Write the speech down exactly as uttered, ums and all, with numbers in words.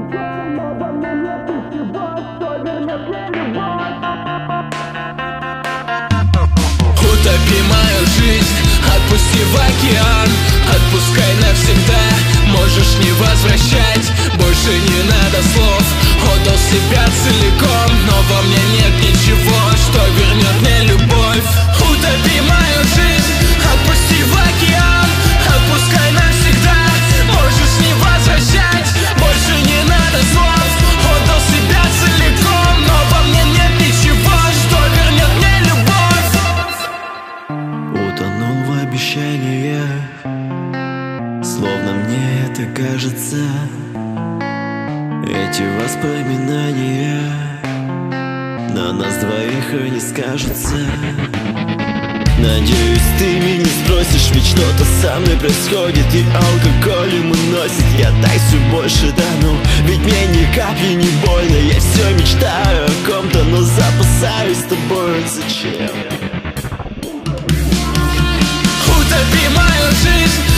Утопи мою жизнь, отпусти в океан, отпускай навсегда, можешь не возвращать. Больше не надо слов, отдал себя целиком, но во мне нет ничего, что вернет мне любовь. Утопи мою жизнь, отпусти в океан, отпускай навсегда, можешь не возвращать. Больше не надо слов, отдал себя целиком, но во мне нет ничего, что вернет мне любовь. Утонул в обещаниях, словно мне это кажется. Эти воспоминания на нас двоих и не скажутся. Надеюсь, ты меня спросишь, ведь что-то со мной происходит, и алкоголь ему носит. Я так все больше тону, ведь мне ни капли не больно. Я все мечтаю о ком-то, но запасаюсь тобой. Зачем? Утопи мою жизнь,